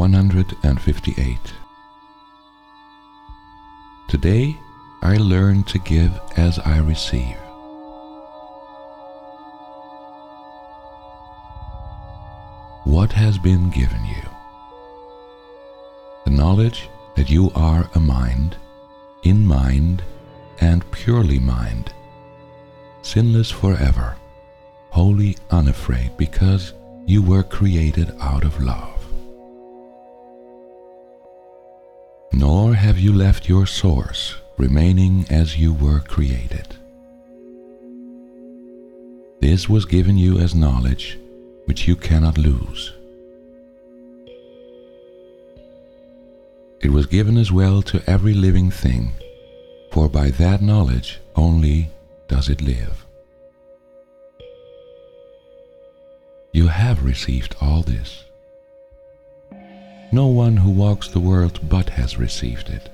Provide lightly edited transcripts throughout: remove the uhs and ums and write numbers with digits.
158. Today I learn to give as I receive. What has been given you? The knowledge that you are a mind, in mind, and purely mind, sinless forever, wholly unafraid, because you were created out of love. Nor have you left your source, remaining as you were created. This was given you as knowledge, which you cannot lose. It was given as well to every living thing, for by that knowledge only does it live. You have received all this. No one who walks the world but has received it.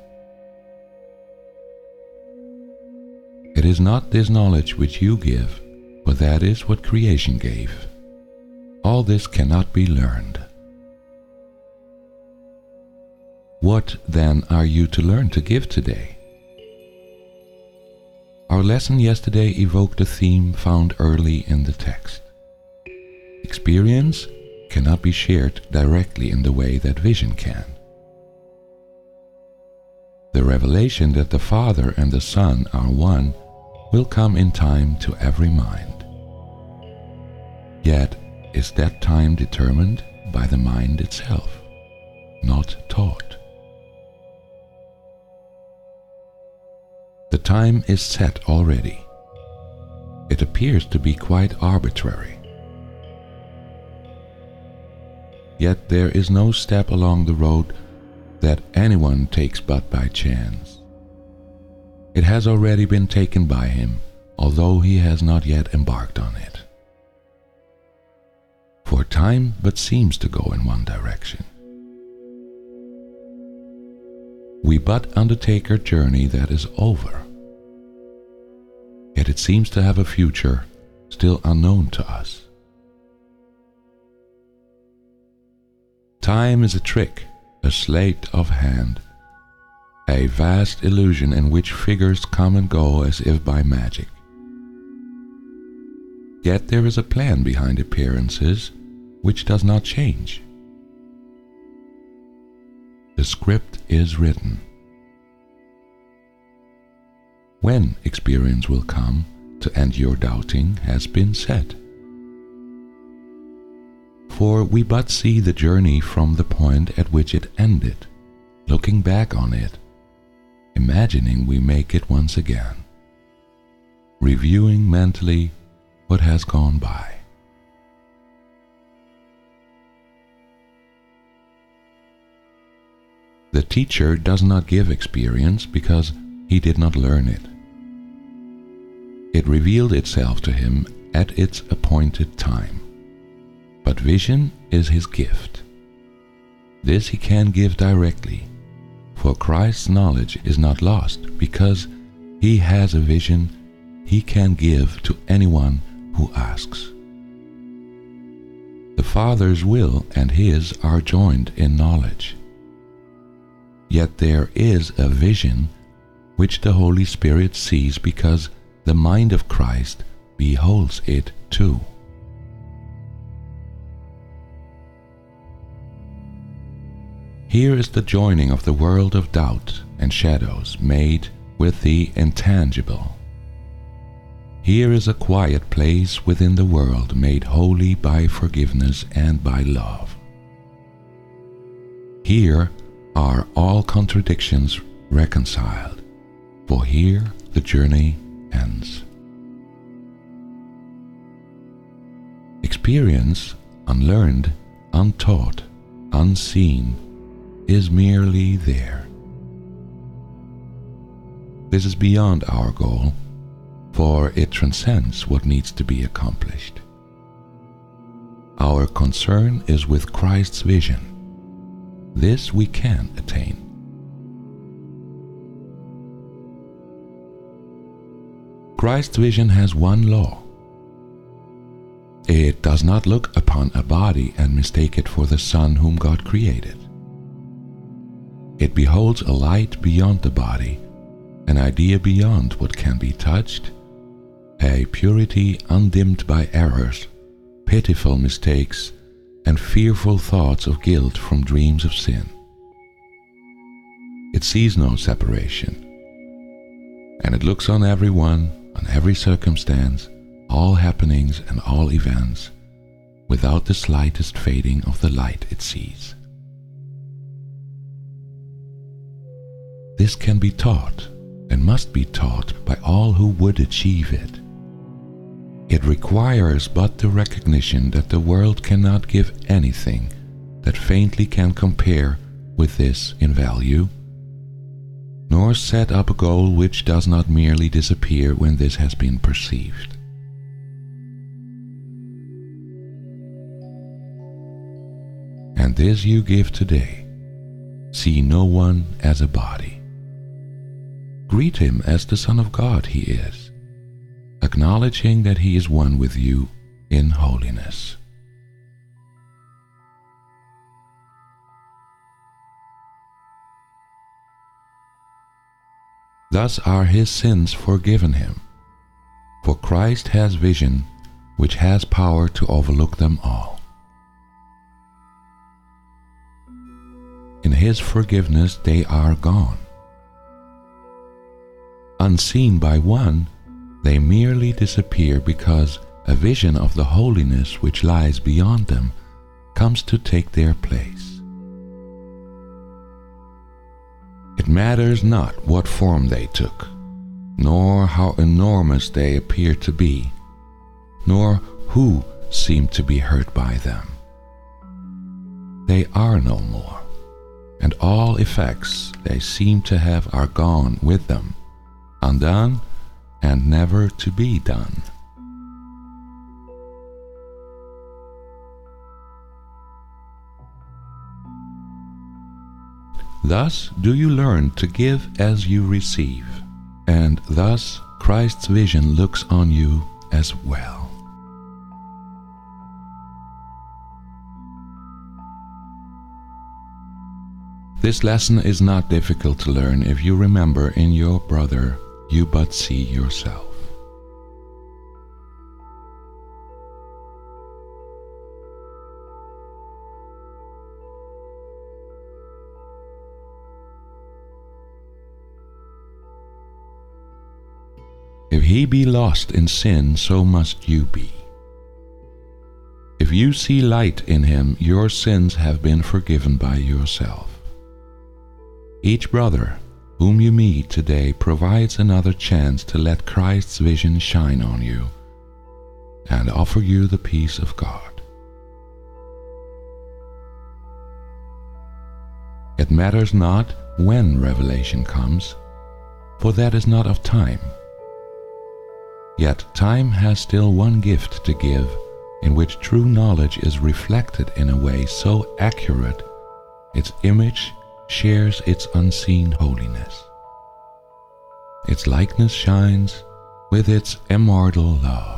It is not this knowledge which you give, but that is what creation gave. All this cannot be learned. What, then, are you to learn to give today? Our lesson yesterday evoked a theme found early in the text. Experience cannot be shared directly in the way that vision can. The revelation that the Father and the Son are one will come in time to every mind. Yet is that time determined by the mind itself, not taught. The time is set already. It appears to be quite arbitrary. Yet there is no step along the road that anyone takes but by chance. It has already been taken by him, although he has not yet embarked on it. For time but seems to go in one direction. We but undertake a journey that is over. Yet it seems to have a future still unknown to us. Time is a trick, a sleight of hand, a vast illusion in which figures come and go as if by magic. Yet there is a plan behind appearances which does not change. The script is written. When experience will come to end your doubting has been set. For we but see the journey from the point at which it ended, looking back on it, imagining we make it once again, reviewing mentally what has gone by. The teacher does not give experience because he did not learn it. It revealed itself to him at its appointed time. But vision is his gift. This he can give directly, for Christ's knowledge is not lost, because he has a vision he can give to anyone who asks. The Father's will and his are joined in knowledge. Yet there is a vision which the Holy Spirit sees because the mind of Christ beholds it too. Here is the joining of the world of doubt and shadows made with the intangible. Here is a quiet place within the world made holy by forgiveness and by love. Here are all contradictions reconciled, for here the journey ends. Experience, unlearned, untaught, unseen, is merely there. This is beyond our goal, for it transcends what needs to be accomplished. Our concern is with Christ's vision. This we can attain. Christ's vision has one law. It does not look upon a body and mistake it for the Son whom God created. It beholds a light beyond the body, an idea beyond what can be touched, a purity undimmed by errors, pitiful mistakes, and fearful thoughts of guilt from dreams of sin. It sees no separation, and it looks on everyone, on every circumstance, all happenings and all events, without the slightest fading of the light it sees. This can be taught and must be taught by all who would achieve it. It requires but the recognition that the world cannot give anything that faintly can compare with this in value, nor set up a goal which does not merely disappear when this has been perceived. And this you give today. See no one as a body. Greet him as the Son of God he is, acknowledging that he is one with you in holiness. Thus are his sins forgiven him, for Christ has vision which has power to overlook them all. In his forgiveness they are gone. Unseen by one, they merely disappear because a vision of the holiness which lies beyond them comes to take their place. It matters not what form they took, nor how enormous they appear to be, nor who seemed to be hurt by them. They are no more, and all effects they seem to have are gone with them, undone and never to be done. Thus do you learn to give as you receive, and thus Christ's vision looks on you as well. This lesson is not difficult to learn if you remember in your brother you but see yourself. If he be lost in sin, so must you be. If you see light in him, your sins have been forgiven by yourself. Each brother whom you meet today provides another chance to let Christ's vision shine on you and offer you the peace of God. It matters not when revelation comes, for that is not of time. Yet time has still one gift to give, in which true knowledge is reflected in a way so accurate its image shares its unseen holiness. Its likeness shines with its immortal love.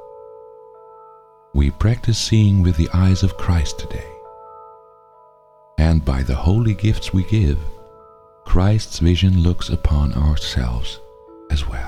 We practice seeing with the eyes of Christ today, and by the holy gifts we give, Christ's vision looks upon ourselves as well.